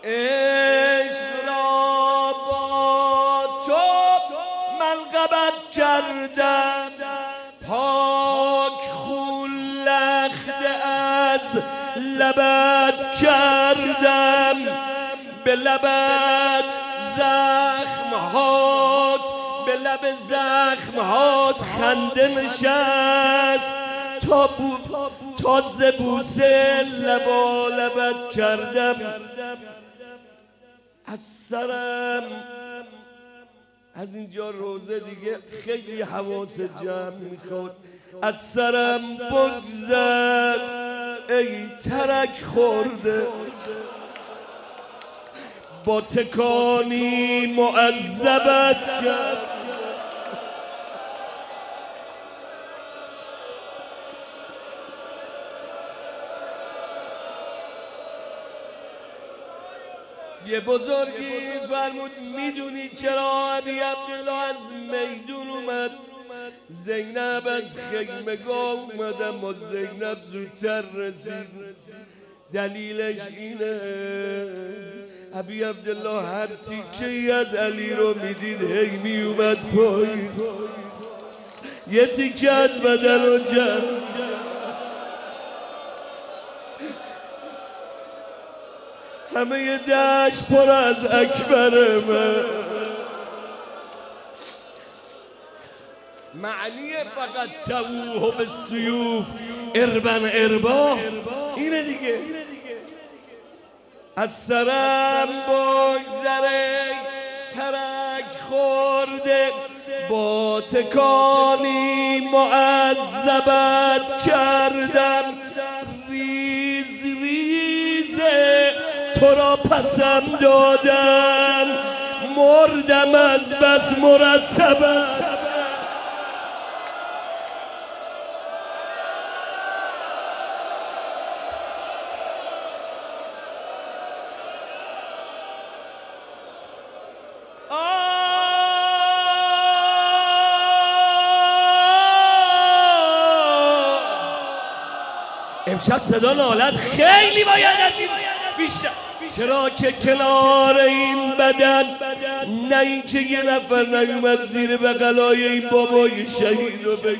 عشق را با تو منقبت کردم، پاک خون لخته از لبت کردم، به لبت زخمهات، به لب زخمهات خنده نشست، تا بوسه لبا لبت کردم. از سرم از اینجا روزه دیگه خیلی حواس جمع میخواد، از سرم بگذر ای ترک خورده، با تکانی معذبت کرد. یه بزرگی فرمود میدونی چرا ابی عبدالله از میدون اومد؟ زینب از خیمگاه اومد اما زینب زودتر رسید. دلیلش اینه ابی عبدالله هر تیکه‌ای از علی رو میدید هی میومد پایین، یه تیکه از بدن رو جمع، همه یه دشت پر از اکبر من. معنی فقط توه به سیوف اربن اربا اینه دیگه. از سرم بگذره ترک خورده، با تکانی معذبت کردم، ریز ریزه تو را پسم دادم، مردم از بس مرتبت. امشب صدا نالت خیلی باید از این بیشتر، چرا که کنار این بدن نه این که یه نفر نیومد زیر بغلای این بابای شهید رو بگیر،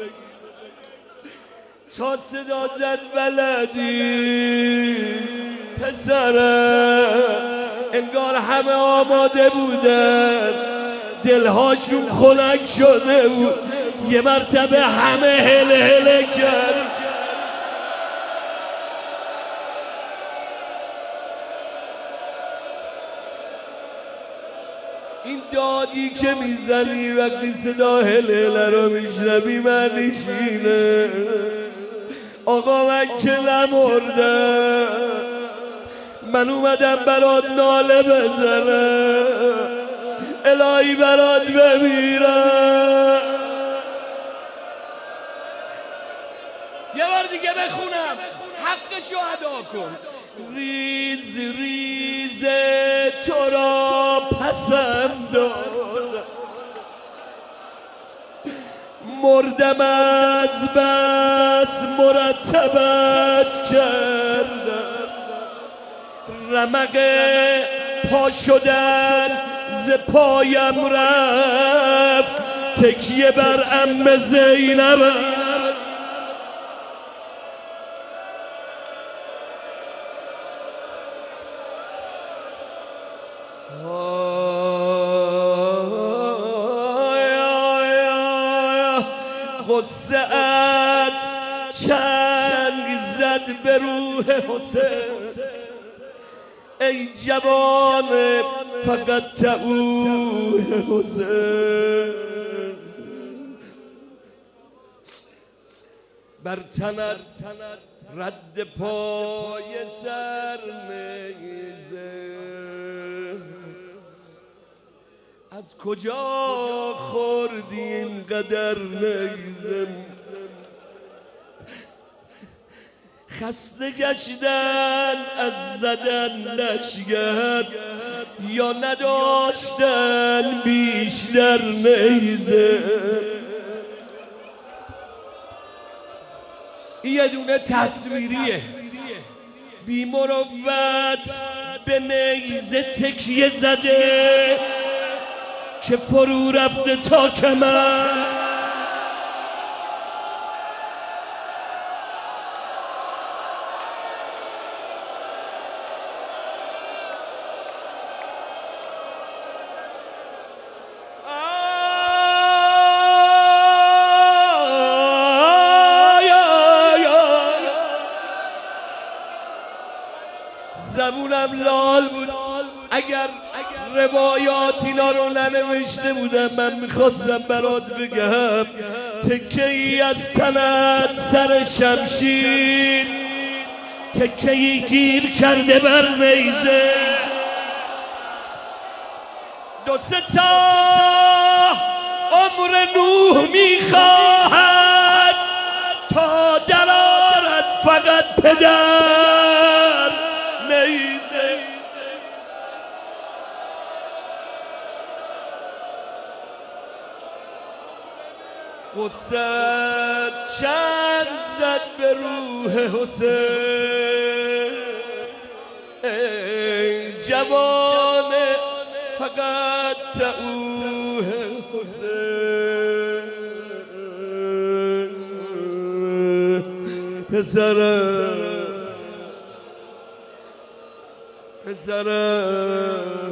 تا صدا زد ولدی پسرم، انگار همه آماده بودن، دلهاشون خنک شده بود، یه مرتبه همه هله هله کرد. این دادی که میزنی وقتی صدا هله رو میشنوی معنیش اینه آقا من که نمردم، من اومدم برات ناله بزنم، الهی برات بمیرم. یه بار دیگه بخونم حقشو ادا کن. ریز ریز تو را پسم دادم، مردم از بس مرتبت کردم، رمق پا شدن ز پایم رفت، تکیه بر عم زینب. غصه‌ات چنگ زد به روح حسین، ای جوان فقط توه حسین، بر تنت رد پای سر نیزه، از کجا خوردی اینقدر نیزه؟ خسته گشتن از زدن لشگر، یا نداشتن بیشتر نیزه؟ یه دونه تصویریه، بی مروت به نیزه تکیه زده که فرو رفته تا کمر. زبونم لال بود اگر روایات اینا رو ننوشته بودم. من میخواستم برات بگم تکه ای از تنت سر شمشیر، تکه ای گیر کرده بر نیزه. دو سه تا عمر نوح میخواهد تا درآرد فقط پدر نیزه. قصد چند زد به روح حسین، ای جوان فقط تعوه حسین. پسرم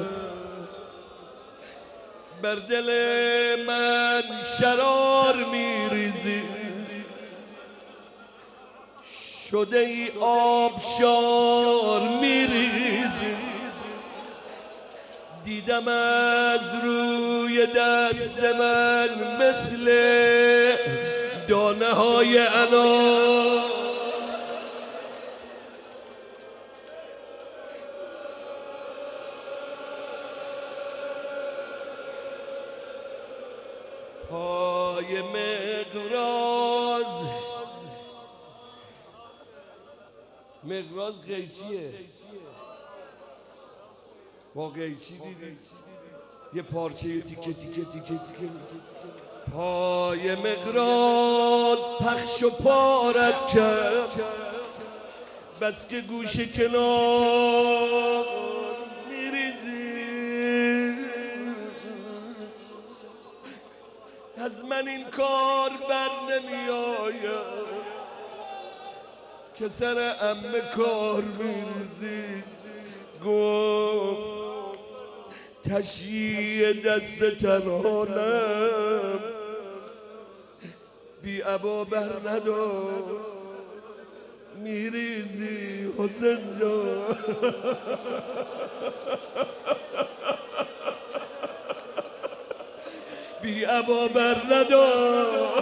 بر دل من شرار میریزی، شده ای آبشار میریزی. دیدم از روی دست من مثل دانه های انار، پای مقراض قیچیه. با قیچی دیدی یه پارچه تیکه پای مقراض پخش و پارت کرد، بس که گوش کنار میریزی. از من این کار بر نمی آید که سر عمه کار میریزی. گفت تشییع دست تنهانم بی عبا بر ندار میریزی حسین جان. بی عبا بر ندار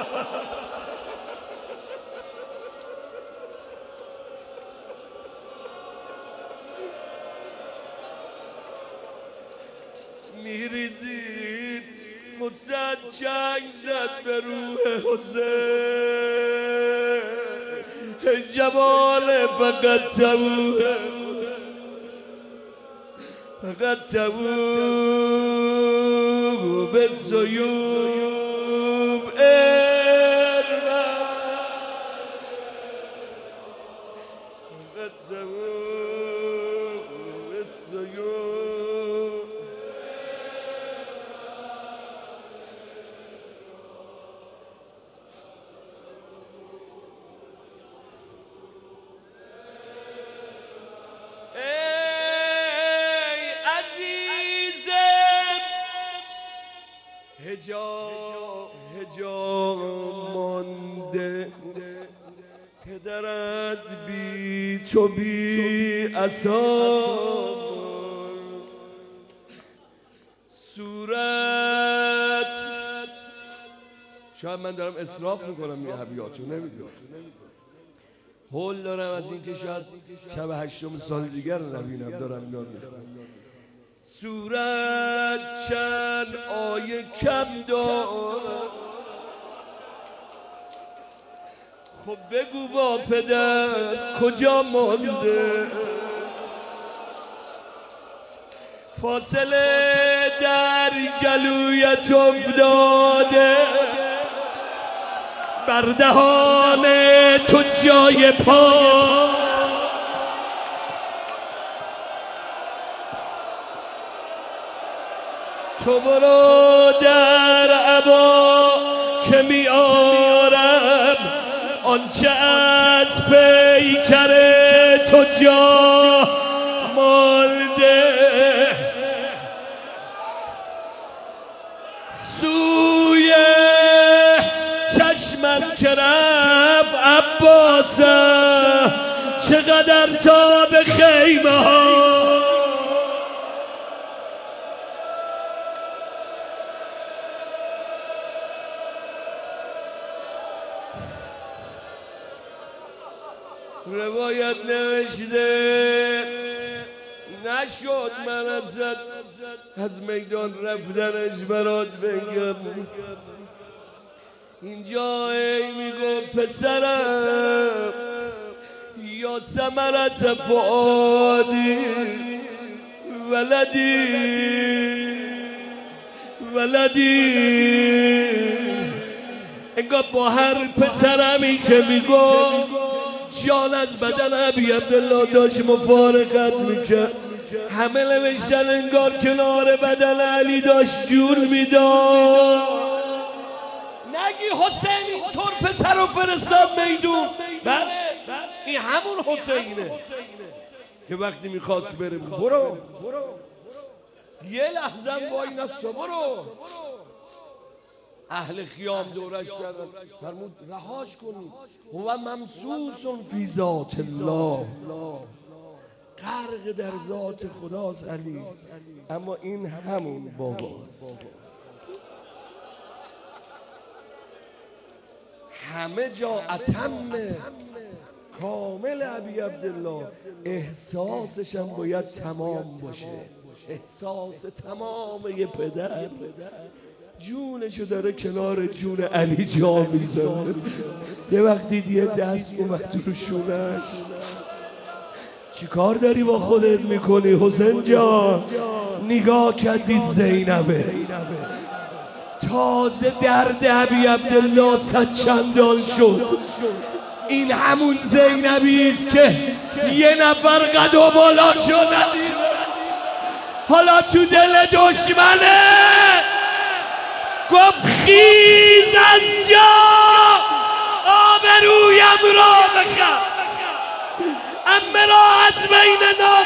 میریزی. قصد چنگ زد به روح حسین، جمال فقط توه، فقط توه به سیوب فقط توه به سیوب. هجا مانده پدرت بی تو بی اثار، صورت. شاید من دارم اسراف میکنم یه ابیاتو نمیدونم، هول دارم از اینکه شاید شب 8 سال دیگر رو نبینم دارم یاد میکنم. صورت چند آیه کم دارد، خب بگو با پدر کجا مانده. فاصله در گلویت افتاده، بر دهان تو جای پا. تو برو در عبا که میارم آنچه از پیکر تو جا مالده سوی چشمم که رفت عباسم چقدر تا به خیمه ها روایت نوشته نشد من از میدان رفتنش برات بگم اینجا ای میگو پسرم یا ثمرت فؤادی ولدی انگار با هر پسرمی که میگو جان از بدن ابی عبدالله داشت مفارقت میکرد همه نوشتن انگار کنار بدن علی داشت جون میداد نگی حسین اینطور پسر رو فرستاد میدون بله این همون حسینه که وقتی میخواست بره برو یه لحظه با این است برو اهل خیام دورش کردن فرمود رهاش کنید هو ممسوس فی ذات الله غرق در ذات خداست علی اما این همون باباست همه جا اتم کامل ابی عبدالله احساسش هم باید تمام باشه احساس تمام یه پدر جونشو داره کنار جون علی جا میذاره یه وقت دید یه دست اومد رو شونش چی کار داری با خودت میکنی حسین جان نگاه کردید زینبه تازه درد ابی عبدالله صد چندان شد این همون زینبی است که یه نفر قد و بالاشو ندید حالا تو دل دشمنه گفت خیز از جا آبرویم را بخم امه را از بین